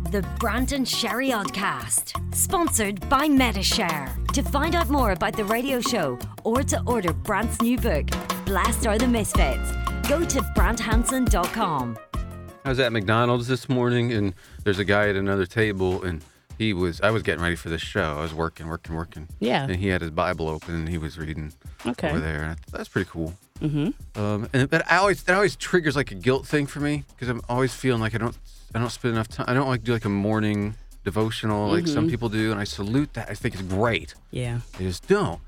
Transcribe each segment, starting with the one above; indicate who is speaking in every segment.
Speaker 1: The Brant and Sherry Oddcast, sponsored by Metashare. To find out more about the radio show or to order Brant's new book, Blessed Are the Misfits, go to branthanson.com.
Speaker 2: I was at McDonald's this morning, and there's a guy at another table, and I was getting ready for this show. I was working.
Speaker 3: Yeah.
Speaker 2: And he had his Bible open, and he was reading over there. And that's pretty cool.
Speaker 3: Mm-hmm.
Speaker 2: But that always triggers like a guilt thing for me, because I'm always feeling like I don't spend enough time. I don't like do like a morning devotional like some people do, and I salute that. I think it's great.
Speaker 3: Yeah.
Speaker 2: I just don't.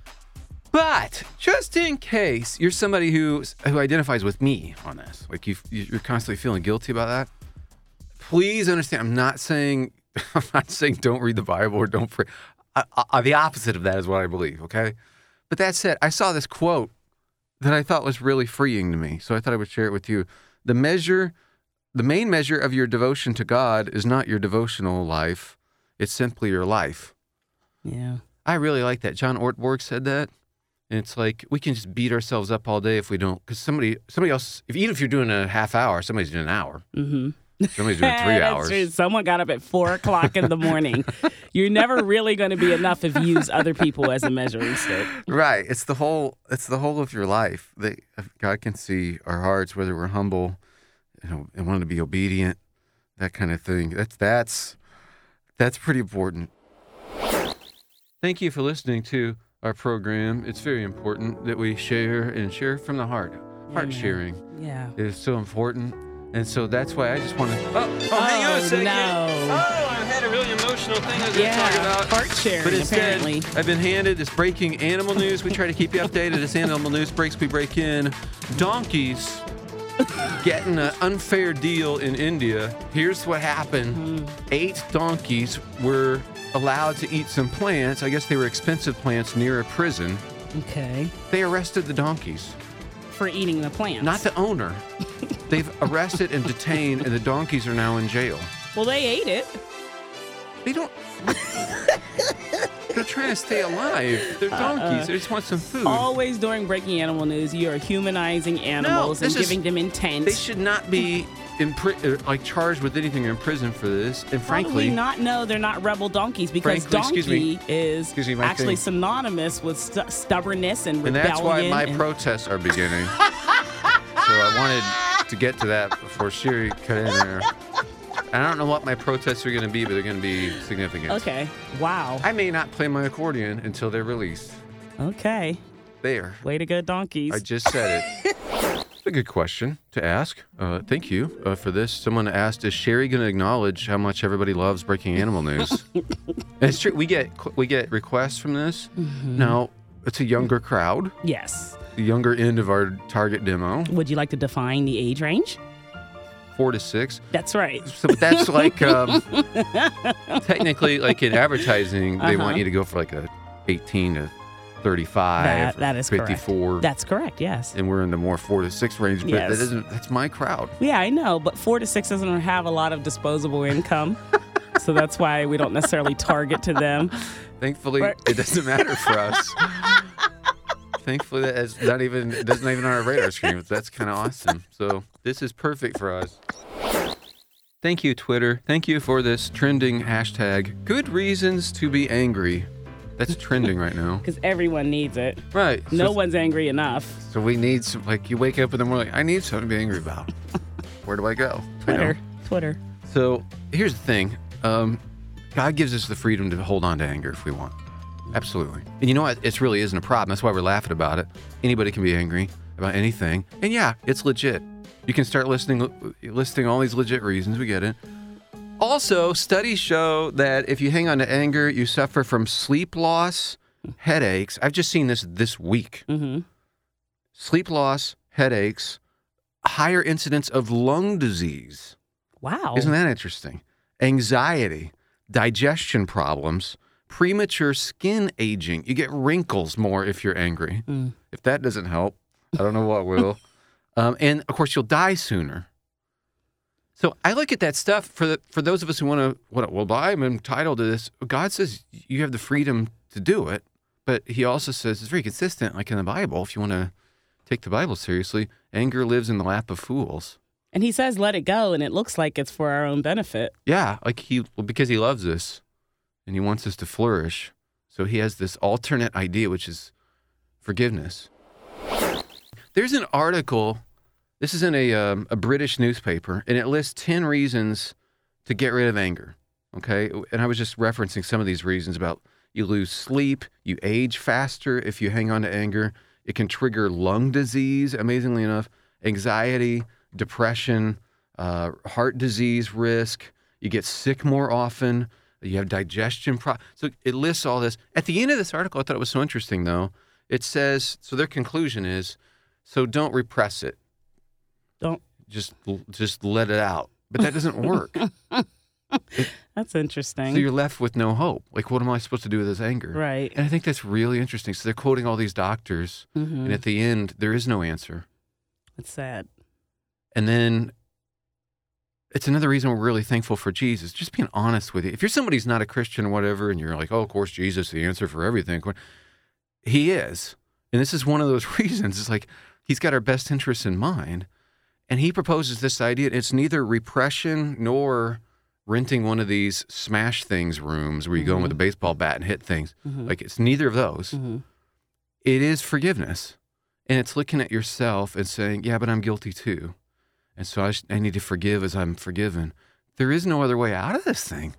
Speaker 2: But just in case you're somebody who identifies with me on this, like you're constantly feeling guilty about that, please understand. I'm not saying don't read the Bible or don't pray. The opposite of that is what I believe. Okay, but that said, I saw this quote that I thought was really freeing to me, so I thought I would share it with you. The main measure of your devotion to God is not your devotional life; it's simply your life.
Speaker 3: Yeah,
Speaker 2: I really like that. John Ortberg said that. And it's like, we can just beat ourselves up all day if we don't, because somebody else, even if you're doing a half hour, somebody's doing an hour. Mm-hmm. Somebody's doing 3 hours.
Speaker 3: True. Someone got up at 4 o'clock in the morning. You're never really going to be enough if you use other people as a measuring stick.
Speaker 2: Right. It's the whole of your life. God can see our hearts, whether we're humble, and want to be obedient, that kind of thing. That's pretty important. Thank you for listening to our program. It's very important that we share from the heart. Heart sharing is so important. And so that's why I just want to... hang on a second.
Speaker 3: No.
Speaker 2: I had a really emotional thing I was going to talk about.
Speaker 3: Heart sharing,
Speaker 2: but instead,
Speaker 3: apparently.
Speaker 2: I've been handed this breaking animal news. We try to keep you updated. As animal news breaks, we break in. Donkeys getting an unfair deal in India. Here's what happened. 8 donkeys were allowed to eat some plants. I guess they were expensive plants near a prison.
Speaker 3: Okay.
Speaker 2: They arrested the donkeys.
Speaker 3: For eating the plants.
Speaker 2: Not the owner. They've arrested and detained, and the donkeys are now in jail.
Speaker 3: Well, they ate it.
Speaker 2: They don't... They're trying to stay alive. They're donkeys. They just want some food.
Speaker 3: Always during breaking animal news, you are humanizing animals and giving them intent.
Speaker 2: They should not be charged with anything or in prison for this. And frankly,
Speaker 3: how do we not know they're not rebel donkeys? Because donkey is actually synonymous with stubbornness and rebellion.
Speaker 2: And that's why my protests are beginning. So I wanted to get to that before Sherry cut in there. I don't know what my protests are going to be, but they're going to be significant.
Speaker 3: Okay. Wow.
Speaker 2: I may not play my accordion until they're released.
Speaker 3: Okay.
Speaker 2: There.
Speaker 3: Way to go, donkeys.
Speaker 2: I just said it. A good question to ask. Thank you for this. Someone asked, is Sherry going to acknowledge how much everybody loves breaking animal news? And it's true. We get requests from this. Mm-hmm. Now, it's a younger crowd.
Speaker 3: Yes.
Speaker 2: The younger end of our target demo.
Speaker 3: Would you like to define the age range?
Speaker 2: 4 to 6.
Speaker 3: That's right.
Speaker 2: So that's like, technically, like in advertising, they want you to go for like a 18 to 35.
Speaker 3: That is
Speaker 2: 54.
Speaker 3: Correct. That's correct, yes.
Speaker 2: And we're in the more 4 to 6 range, but
Speaker 3: yes.
Speaker 2: That's my crowd.
Speaker 3: Yeah, I know, but 4 to 6 doesn't have a lot of disposable income. So that's why we don't necessarily target to them.
Speaker 2: Thankfully, it doesn't matter for us. Thankfully, that's not even on our radar screen. That's kind of awesome. So this is perfect for us. Thank you, Twitter. Thank you for this trending hashtag. Good reasons to be angry. That's trending right now.
Speaker 3: Because everyone needs it.
Speaker 2: Right.
Speaker 3: No one's angry enough.
Speaker 2: So we need some, like you wake up in the morning, I need something to be angry about. Where do I go?
Speaker 3: Twitter.
Speaker 2: So here's the thing. God gives us the freedom to hold on to anger if we want. Absolutely. And you know what? It really isn't a problem. That's why we're laughing about it. Anybody can be angry about anything. And yeah, it's legit. You can start listing all these legit reasons. We get it. Also, studies show that if you hang on to anger, you suffer from sleep loss, headaches. I've just seen this week. Mm-hmm. Sleep loss, headaches, higher incidence of lung disease.
Speaker 3: Wow.
Speaker 2: Isn't that interesting? Anxiety, digestion problems, premature skin aging. You get wrinkles more if you're angry. If that doesn't help, I don't know what will. And, of course, you'll die sooner. So I look at that stuff for those of us who want to, well, I'm entitled to this. God says you have the freedom to do it, but he also says it's very consistent, like in the Bible, if you want to take the Bible seriously, anger lives in the lap of fools.
Speaker 3: And he says, let it go, and it looks like it's for our own benefit.
Speaker 2: Yeah, because he loves us and he wants us to flourish. So he has this alternate idea, which is forgiveness. There's an article, this is in a British newspaper, and it lists 10 reasons to get rid of anger, okay? And I was just referencing some of these reasons about you lose sleep, you age faster if you hang on to anger. It can trigger lung disease, amazingly enough, anxiety, depression, heart disease risk. You get sick more often. You have digestion problems. So it lists all this. At the end of this article, I thought it was so interesting, though. It says, so their conclusion is, so don't repress it.
Speaker 3: Don't.
Speaker 2: Just let it out. But that doesn't work.
Speaker 3: That's interesting.
Speaker 2: So you're left with no hope. Like, what am I supposed to do with this anger?
Speaker 3: Right.
Speaker 2: And I think that's really interesting. So they're quoting all these doctors, and at the end, there is no answer.
Speaker 3: It's sad.
Speaker 2: And then it's another reason we're really thankful for Jesus. Just being honest with you. If you're somebody who's not a Christian or whatever, and you're like, oh, of course, Jesus is the answer for everything. He is. And this is one of those reasons. It's like he's got our best interests in mind. And he proposes this idea. It's neither repression nor renting one of these smash things rooms where you go in with a baseball bat and hit things. Like, it's neither of those. It is forgiveness. And it's looking at yourself and saying, yeah, but I'm guilty too. And so I need to forgive as I'm forgiven. There is no other way out of this thing.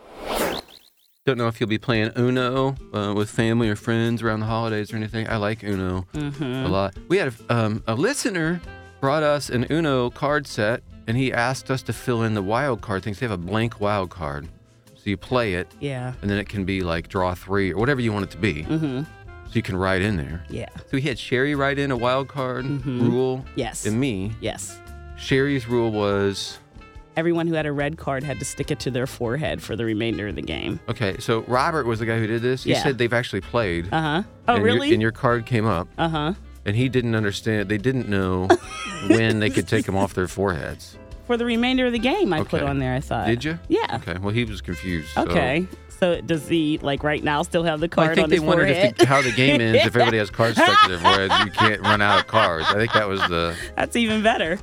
Speaker 2: Don't know if you'll be playing Uno with family or friends around the holidays or anything. I like Uno a lot. We had a listener brought us an Uno card set, and he asked us to fill in the wild card things. They have a blank wild card. So you play it, and then it can be like draw 3 or whatever you want it to be. So you can write in there.
Speaker 3: Yeah.
Speaker 2: So he had Sherry write in a wild card rule.
Speaker 3: Yes.
Speaker 2: And me.
Speaker 3: Yes.
Speaker 2: Sherry's rule was...
Speaker 3: everyone who had a red card had to stick it to their forehead for the remainder of the game.
Speaker 2: Okay, so Robert was the guy who did this. He said they've actually played.
Speaker 3: Oh,
Speaker 2: and
Speaker 3: really?
Speaker 2: And your card came up. And he didn't understand. They didn't know when they could take them off their foreheads.
Speaker 3: For the remainder of the game, I put on there, I thought.
Speaker 2: Did you?
Speaker 3: Yeah.
Speaker 2: Okay, well, he was confused.
Speaker 3: Okay. So does he, like, right now still have the card on his forehead?
Speaker 2: I think they wondered how the game ends if everybody has cards stuck to their foreheads. You can't run out of cards. I think that was the...
Speaker 3: That's even better.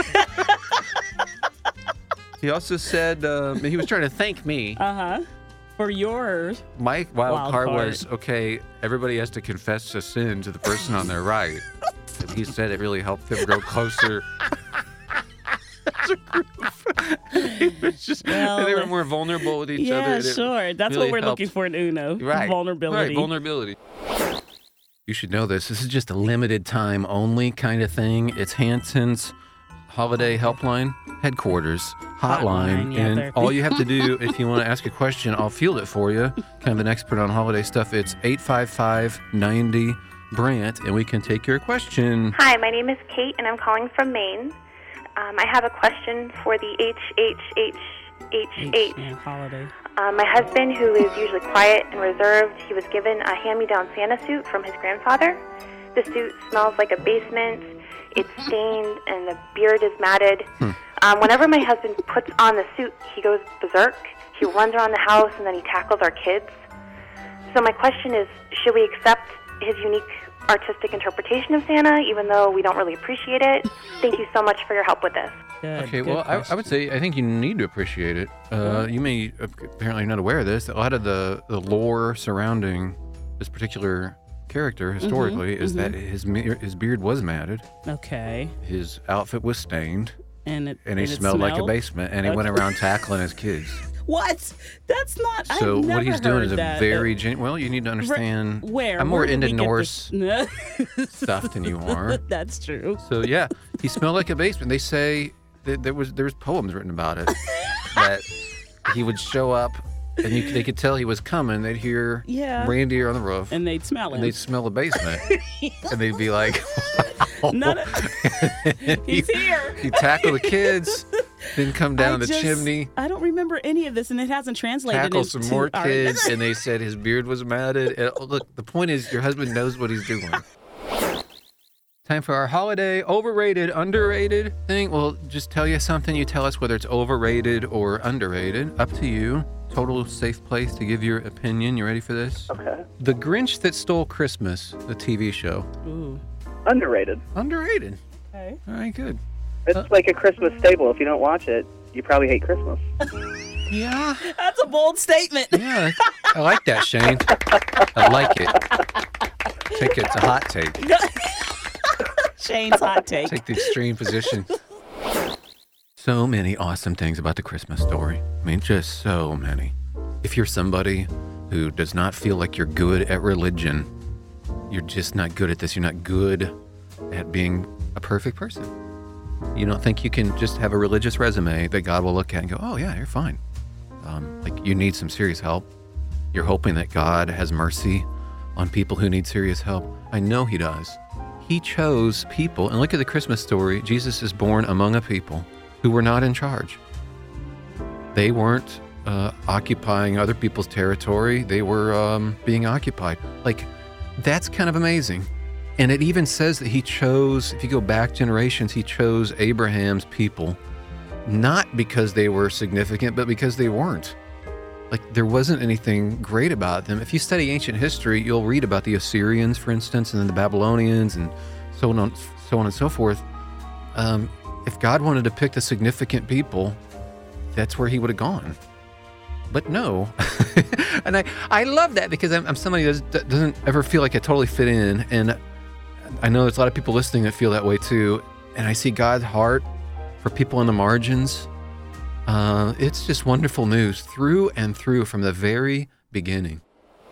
Speaker 2: He also said he was trying to thank me.
Speaker 3: For yours.
Speaker 2: My wild card was, okay, everybody has to confess a sin to the person on their right. And he said it really helped them grow closer as a group. It was just, and they were more vulnerable with each other.
Speaker 3: Yeah, sure. That's
Speaker 2: really
Speaker 3: what we're
Speaker 2: helped.
Speaker 3: looking for in Uno.
Speaker 2: Right.
Speaker 3: Vulnerability.
Speaker 2: Right, vulnerability. You should know this. This is just a limited time only kind of thing. It's Hanson's Holiday Helpline Headquarters Hotline.
Speaker 3: Yeah,
Speaker 2: and all you have to do if you want to ask a question, I'll field it for you. Kind of an expert on holiday stuff. It's 855-90-BRANT, and we can take your question.
Speaker 4: Hi, my name is Kate, and I'm calling from Maine. I have a question for the
Speaker 3: holiday.
Speaker 4: My husband, who is usually quiet and reserved, he was given a hand-me-down Santa suit from his grandfather. The suit smells like a basement. It's stained, and the beard is matted. Whenever my husband puts on the suit, he goes berserk. He runs around the house, and then he tackles our kids. So my question is, should we accept his unique artistic interpretation of Santa, even though we don't really appreciate it? Thank you so much for your help with this.
Speaker 2: Okay, well, I would say I think you need to appreciate it. You may apparently not aware of this. A lot of the lore surrounding this particular character historically is that his beard was matted.
Speaker 3: Okay.
Speaker 2: His outfit was stained.
Speaker 3: And
Speaker 2: he smelled like a basement, and he went around tackling his kids.
Speaker 3: What? That's not.
Speaker 2: So
Speaker 3: I've
Speaker 2: what he's
Speaker 3: never
Speaker 2: doing is
Speaker 3: heard
Speaker 2: a very well. You need to understand.
Speaker 3: Where
Speaker 2: I'm more
Speaker 3: Where did
Speaker 2: into
Speaker 3: we get
Speaker 2: Norse stuff than you are.
Speaker 3: That's true.
Speaker 2: So yeah, he smelled like a basement. They say that there was poems written about it that he would show up. And they could tell he was coming. They'd hear reindeer on the roof.
Speaker 3: And they'd smell him.
Speaker 2: And they'd smell the basement. And they'd be like,
Speaker 3: he's here.
Speaker 2: He'd tackle the kids, then come down the chimney.
Speaker 3: I don't remember any of this, and it hasn't translated.
Speaker 2: Tackle some more kids, and they said his beard was matted. And, look, the point is your husband knows what he's doing. Time for our holiday overrated, underrated thing. We'll just tell you something. You tell us whether it's overrated or underrated. Up to you. Total safe place to give your opinion. You ready for this?
Speaker 5: Okay.
Speaker 2: The Grinch That Stole Christmas, the TV show.
Speaker 3: Ooh.
Speaker 5: Underrated.
Speaker 2: Underrated.
Speaker 3: Okay.
Speaker 2: All right, good.
Speaker 5: It's like a Christmas staple. If you don't watch it, you probably hate Christmas.
Speaker 2: Yeah.
Speaker 3: That's a bold statement.
Speaker 2: Yeah, I like that, Shane. I like it. Take it. It's a hot take.
Speaker 3: Shane's hot take.
Speaker 2: Take the extreme position. So many awesome things about the Christmas story. I mean, just so many. If you're somebody who does not feel like you're good at religion, you're just not good at this. You're not good at being a perfect person. You don't think you can just have a religious resume that God will look at and go, oh, yeah, you're fine. Like you need some serious help. You're hoping that God has mercy on people who need serious help. I know he does. He chose people, and look at the Christmas story. Jesus is born among a people who were not in charge. They weren't occupying other people's territory. They were being occupied. Like, that's kind of amazing. And it even says that he chose, if you go back generations, he chose Abraham's people, not because they were significant, but because they weren't. Like, there wasn't anything great about them. If you study ancient history, you'll read about the Assyrians, for instance, and then the Babylonians, and so on and so forth. If God wanted to pick the significant people, that's where he would have gone. But no. And I love that because I'm somebody that doesn't ever feel like I totally fit in. And I know there's a lot of people listening that feel that way too. And I see God's heart for people on the margins. It's just wonderful news through and through from the very beginning.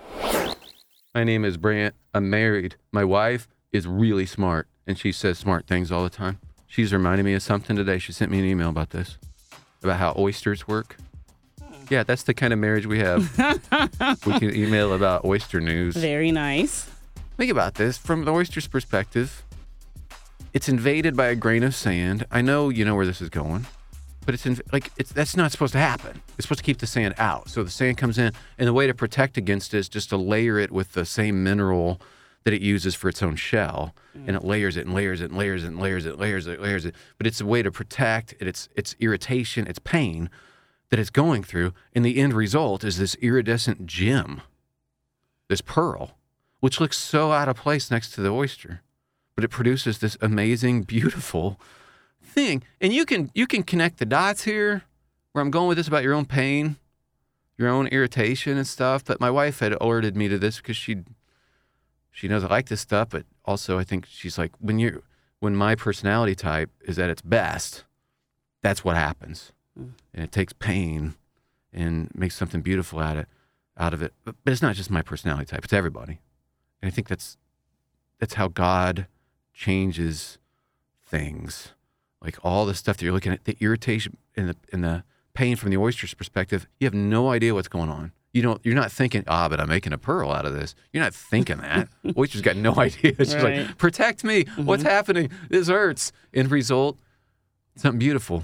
Speaker 2: My name is Brant. I'm married. My wife is really smart, and she says smart things all the time. She's reminding me of something today. She sent me an email about this, about how oysters work. Yeah, that's the kind of marriage we have. We can email about oyster news.
Speaker 3: Very nice.
Speaker 2: Think about this from the oyster's perspective. It's invaded by a grain of sand. I know you know where this is going, but that's not supposed to happen. It's supposed to keep the sand out. So the sand comes in, and the way to protect against it is just to layer it with the same mineral that it uses for its own shell, and it layers it and layers it and layers it and layers it, layers it, layers it. But it's a way to protect its irritation, its pain that it's going through, and the end result is this iridescent gem, this pearl, which looks so out of place next to the oyster, but it produces this amazing, beautiful thing. And you can connect the dots here, where I'm going with this about your own pain, your own irritation and stuff. But my wife had alerted me to this because she knows I like this stuff, but also I think she's like, when my personality type is at its best, that's what happens. And it takes pain and makes something beautiful out of it. But it's not just my personality type, it's everybody. And I think that's how God changes things. Like all the stuff that you're looking at, the irritation and the pain from the oyster's perspective, you have no idea what's going on. You're not thinking, but I'm making a pearl out of this. You're not thinking that. Oyster's got no idea. She's
Speaker 3: right.
Speaker 2: like, protect me. Mm-hmm. What's happening? This hurts. End result, something beautiful.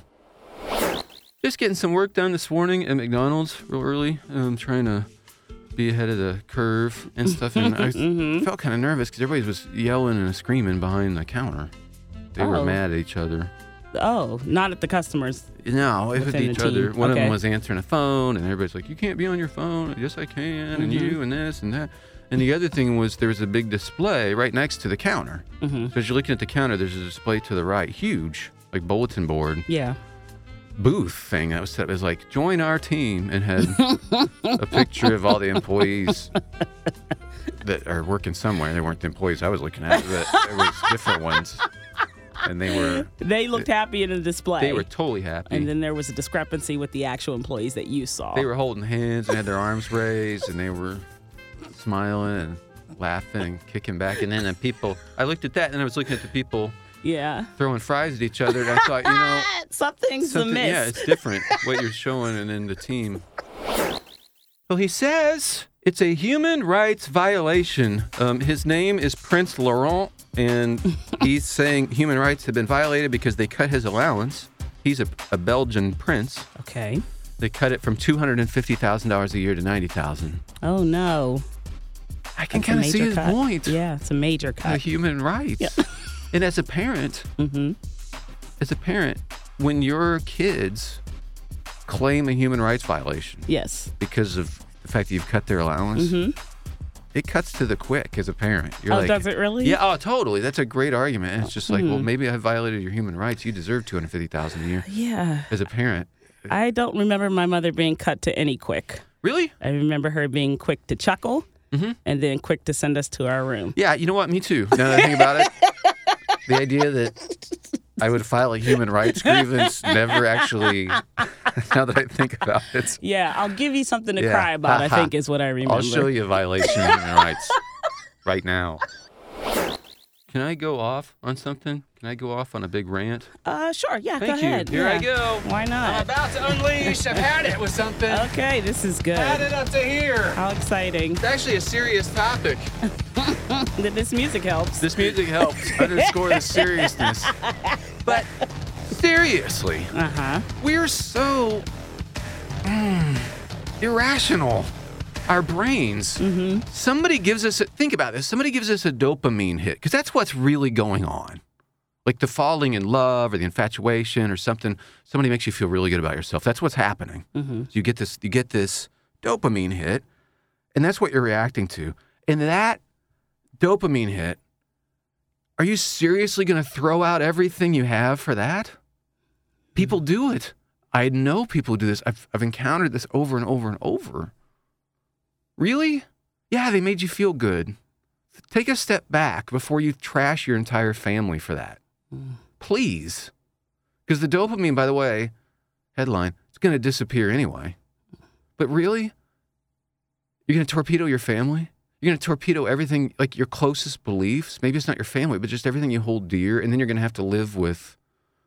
Speaker 2: Just getting some work done this morning at McDonald's real early. I'm trying to be ahead of the curve and stuff. And I felt kind of nervous because everybody was yelling and screaming behind the counter. They were mad at each other.
Speaker 3: Oh, not at the customers.
Speaker 2: No, it was each other. One of them was answering a phone, and everybody's like, you can't be on your phone. Yes, I can. And you and this and that. And the other thing was there was a big display right next to the counter. So as you're looking at the counter, there's a display to the right, huge, like bulletin board.
Speaker 3: Yeah.
Speaker 2: Booth thing that was set. It was like, join our team, and had a picture of all the employees that are working somewhere. They weren't the employees I was looking at, but there was different ones. And they
Speaker 3: looked happy in the display.
Speaker 2: They were totally happy.
Speaker 3: And then there was a discrepancy with the actual employees that you saw.
Speaker 2: They were holding hands and had their arms raised, and they were smiling and laughing and kicking back. And then the people, I looked at that, and I was looking at the people throwing fries at each other, and I thought,
Speaker 3: something's amiss.
Speaker 2: Yeah, it's different what you're showing and then the team. Well, he says it's a human rights violation. His name is Prince Laurent, and he's saying human rights have been violated because they cut his allowance. He's a Belgian prince.
Speaker 3: Okay.
Speaker 2: They cut it from $250,000 a year to $90,000.
Speaker 3: Oh, no.
Speaker 2: I can kind of see his point.
Speaker 3: Yeah, it's a major cut.
Speaker 2: The human rights. Yeah. And as a parent, when your kids claim a human rights violation,
Speaker 3: yes,
Speaker 2: because of the fact that you've cut their allowance, it cuts to the quick as a parent. You're
Speaker 3: does it really?
Speaker 2: Yeah, totally. That's a great argument. And it's just like, well, maybe I violated your human rights. You deserve $250,000 a year.
Speaker 3: Yeah.
Speaker 2: As a parent.
Speaker 3: I don't remember my mother being cut to any quick.
Speaker 2: Really?
Speaker 3: I remember her being quick to chuckle and then quick to send us to our room.
Speaker 2: Yeah, you know what? Me too. Now that I think about it, the idea that I would file a human rights grievance never actually, now that I think about it.
Speaker 3: Yeah, I'll give you something to cry about, I think is what I remember.
Speaker 2: I'll show you a violation of human rights right now. Can I go off on something? Can I go off on a big rant?
Speaker 3: Sure. Yeah,
Speaker 2: Thank
Speaker 3: go ahead.
Speaker 2: Here
Speaker 3: yeah.
Speaker 2: I go.
Speaker 3: Why not?
Speaker 2: I'm about to unleash. I've had it with something.
Speaker 3: Okay, this is good.
Speaker 2: Had it up to here.
Speaker 3: How exciting.
Speaker 2: It's actually a serious topic.
Speaker 3: This music helps.
Speaker 2: This music helps underscore the seriousness. But seriously, we're so irrational. Our brains. Somebody gives us think about this. Somebody gives us a dopamine hit because that's what's really going on. Like the falling in love or the infatuation or something. Somebody makes you feel really good about yourself. That's what's happening. So you get this dopamine hit, and that's what you're reacting to. And that dopamine hit, are you seriously going to throw out everything you have for that? People do it. I know people who do this. I've encountered this over and over and over. Really? Yeah, they made you feel good. Take a step back before you trash your entire family for that. Please. Because the dopamine, by the way, headline, it's going to disappear anyway. But really? You're going to torpedo your family? You're going to torpedo everything, like your closest beliefs? Maybe it's not your family, but just everything you hold dear. And then you're going to have to live with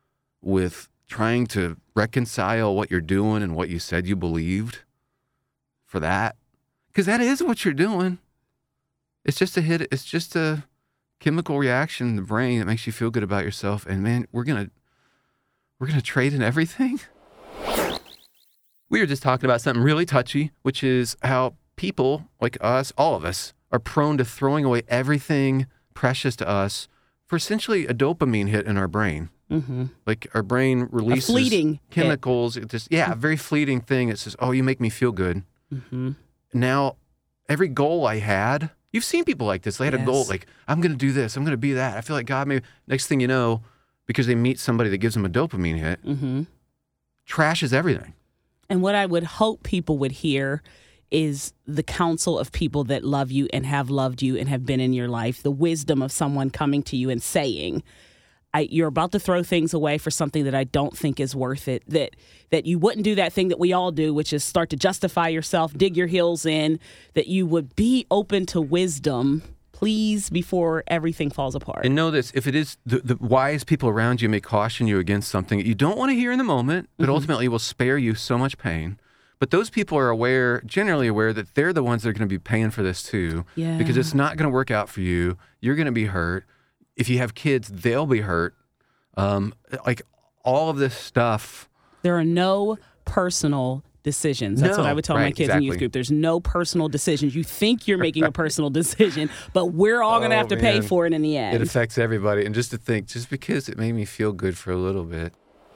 Speaker 2: trying to reconcile what you're doing and what you said you believed for that. Because that is what you're doing. It's just a hit. It's just a chemical reaction in the brain that makes you feel good about yourself. And man, we're gonna trade in everything. We were just talking about something really touchy, which is how people like us, all of us, are prone to throwing away everything precious to us for essentially a dopamine hit in our brain. Like our brain releases
Speaker 3: fleeting
Speaker 2: chemicals. It just a very fleeting thing. It says, "Oh, you make me feel good." Now, every goal I had, you've seen people like this. They had a goal, like, I'm going to do this. I'm going to be that. I feel like God, maybe next thing you know, because they meet somebody that gives them a dopamine hit, trashes everything.
Speaker 3: And what I would hope people would hear is the counsel of people that love you and have loved you and have been in your life, the wisdom of someone coming to you and saying, you're about to throw things away for something that I don't think is worth it, that you wouldn't do that thing that we all do, which is start to justify yourself, dig your heels in, that you would be open to wisdom, please, before everything falls apart.
Speaker 2: And know this, if it is the wise people around you may caution you against something that you don't want to hear in the moment, but ultimately will spare you so much pain. But those people are generally aware that they're the ones that are going to be paying for this too, because it's not going to work out for you. You're going to be hurt. If you have kids, they'll be hurt. Like all of this stuff.
Speaker 3: There are no personal decisions. That's what I would tell my kids in youth group. There's no personal decisions. You think you're making a personal decision, but we're all going to have to pay for it in the end.
Speaker 2: It affects everybody. And just to think, just because it made me feel good for a little bit.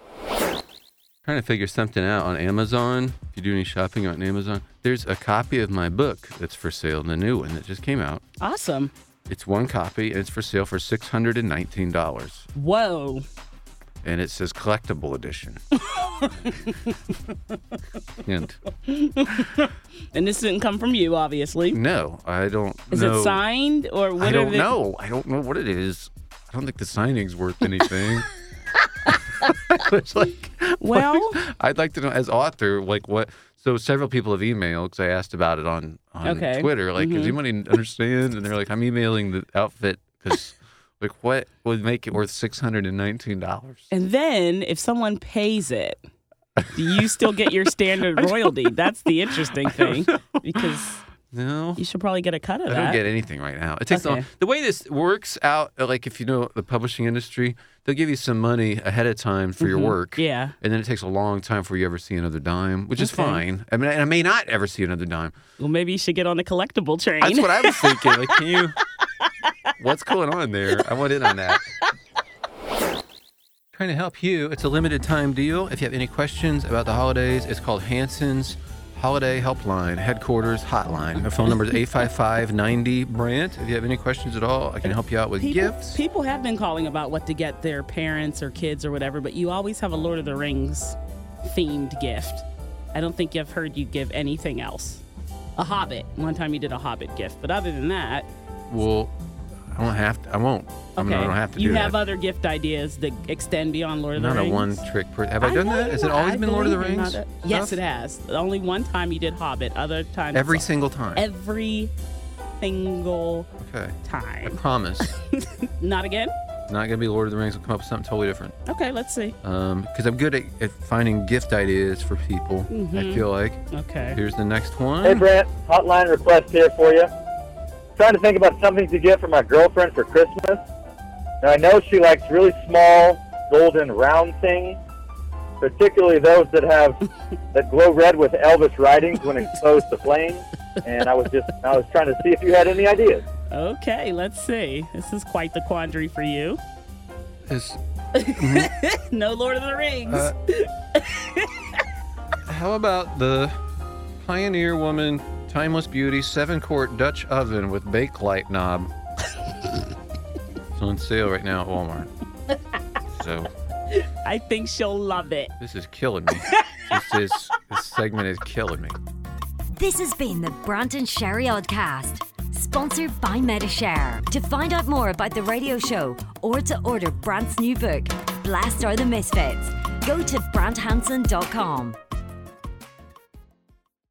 Speaker 2: Trying to figure something out on Amazon. If you do any shopping on Amazon, there's a copy of my book that's for sale, the new one that just came out.
Speaker 3: Awesome.
Speaker 2: It's one copy, and it's for sale for $619.
Speaker 3: Whoa.
Speaker 2: And it says collectible edition.
Speaker 3: And this didn't come from you, obviously.
Speaker 2: No, I don't know.
Speaker 3: Is it signed? Or what?
Speaker 2: I don't know. I don't know what it is. I don't think the signing's worth anything. I'd like to know, as author, like what... So several people have emailed, because I asked about it on Twitter, like, does anybody understand? And they're like, I'm emailing the outfit, because, like, what would make it worth $619?
Speaker 3: And then, if someone pays it, do you still get your standard royalty? That's the interesting thing, because you should probably get a cut of that.
Speaker 2: I don't get anything right now. It takes long. The way this works out, like, if you know the publishing industry, they'll give you some money ahead of time for your work.
Speaker 3: Yeah.
Speaker 2: And then it takes a long time before you ever see another dime, which is fine. I mean, I may not ever see another dime.
Speaker 3: Well, maybe you should get on the collectible train.
Speaker 2: That's what I was thinking. Like, can you... What's going on there? I want in on that. Trying to help you. It's a limited time deal. If you have any questions about the holidays, it's called Hanson's Holiday Helpline, headquarters hotline. The phone number is 855-90-BRANT. If you have any questions at all, I can help you out with gifts.
Speaker 3: People have been calling about what to get their parents or kids or whatever, but you always have a Lord of the Rings themed gift. I don't think I've heard you give anything else. A Hobbit. One time you did a Hobbit gift, but other than that...
Speaker 2: Well, I won't have to. I won't. I mean, I don't have to do that.
Speaker 3: You have other gift ideas that extend beyond Lord of the Rings?
Speaker 2: Not a one-trick person. Have I done that? Has it always been Lord of the Rings?
Speaker 3: Yes, it has. Only one time you did Hobbit. Other times...
Speaker 2: Every single time?
Speaker 3: Every single time.
Speaker 2: I promise.
Speaker 3: Not again?
Speaker 2: Not going to be Lord of the Rings. We'll come up with something totally different.
Speaker 3: Okay, let's see.
Speaker 2: Because I'm good at finding gift ideas for people, I feel like.
Speaker 3: Okay.
Speaker 2: Here's the next one.
Speaker 6: Hey, Brant. Hotline request here for you. Trying to think about something to get for my girlfriend for Christmas. Now, I know she likes really small, golden, round things, particularly those that glow red with Elvis writings when exposed to flames. And I was trying to see if you had any ideas.
Speaker 3: Okay, let's see. This is quite the quandary for you. No Lord of the Rings.
Speaker 2: How about the Pioneer Woman Timeless Beauty 7-quart Dutch oven with Bakelite knob? It's on sale right now at Walmart. So
Speaker 3: I think she'll love it.
Speaker 2: This is killing me. This segment is killing me.
Speaker 1: This has been the Brant and Sherry Oddcast, sponsored by Metashare. To find out more about the radio show or to order Brant's new book, Blessed Are the Misfits, go to branthanson.com.